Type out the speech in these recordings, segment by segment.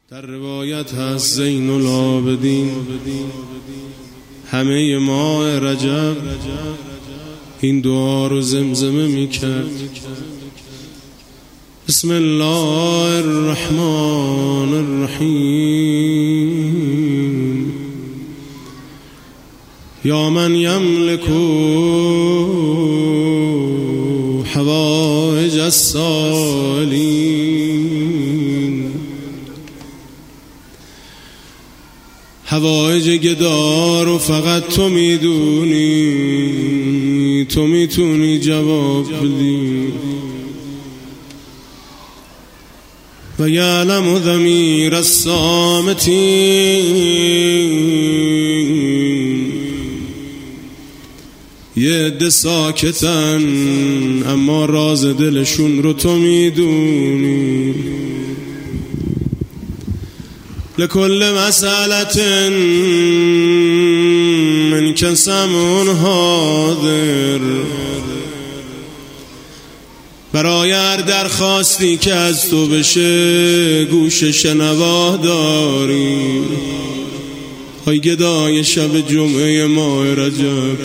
در روایت هست زین العابدین همه ماه رجب این دعا رو زمزمه میکرد: بسم الله الرحمن الرحیم یا من یملک حوائج السائلین. حوائج گدا رو فقط تو میدونی، تو میتونی جواب بدی. و یعلم ضمیر الصامتین. یه عده ساکتن اما راز دلشون رو تو میدونی. لكل مسألة منك سمع حاضر. برای هر درخواستی که از تو بشه گوش شنوا داری. های گدای شب جمعه ماه رجب،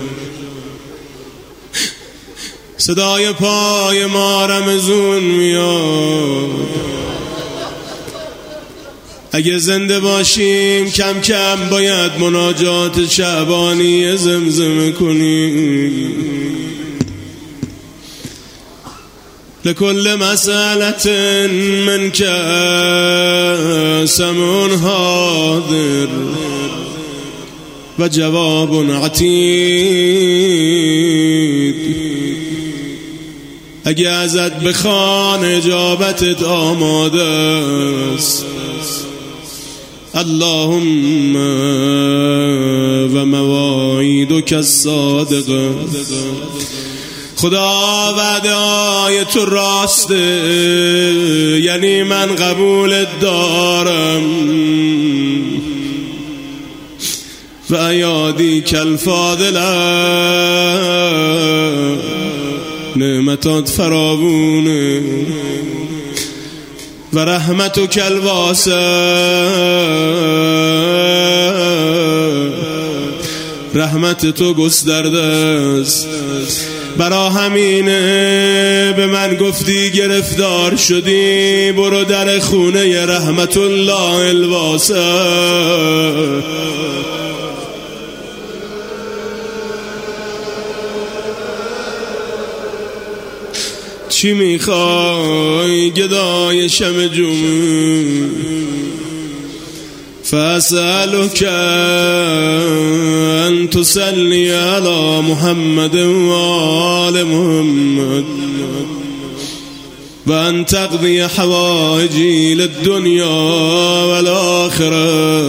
صدای پای ما رمزون میاد. اگه زنده باشیم کم کم باید مناجات شعبانی زمزمه کنیم. لكل مسألة منك سمع حاضر و جواب عتید. اگه ازت بخوان اجابتت آماده است. اللهم و مواعیدک الصادقه. خدا وعده‌های تو راسته، یعنی من قبولت دارم. و ایادی کالفاضله، نعمتات فراوونه. و رحمتک الواسع، رحمت تو گسترده است. برا همینه به من گفتی گرفتار شدی برو در خونه رحمت الله الواسع. چی میخوای گدای شب جمعه؟ فاسألك ان تصلي على محمد وآل محمد وان تقضي حوائجي للدنيا والآخرة.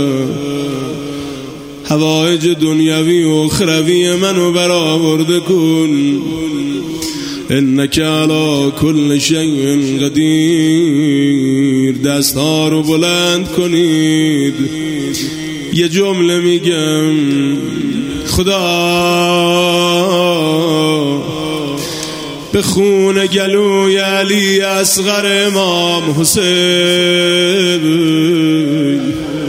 حوائج دنیوی و اخروی منو برآورده کن. انک علی کل شیء قدیر. دستها رو بلند کنید. یه جمله میگم: خدا به خون گلوی علی اصغر امام حسین.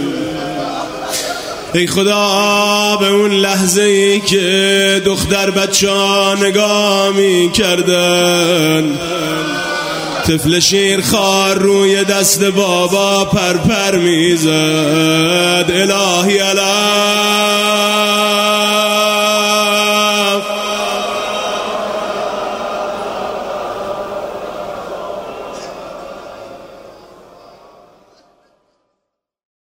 ای خدا به اون لحظه ای که دختر بچه ها نگاه می کردن، طفل شیرخوار روی دست بابا پرپر می زد. الهی علی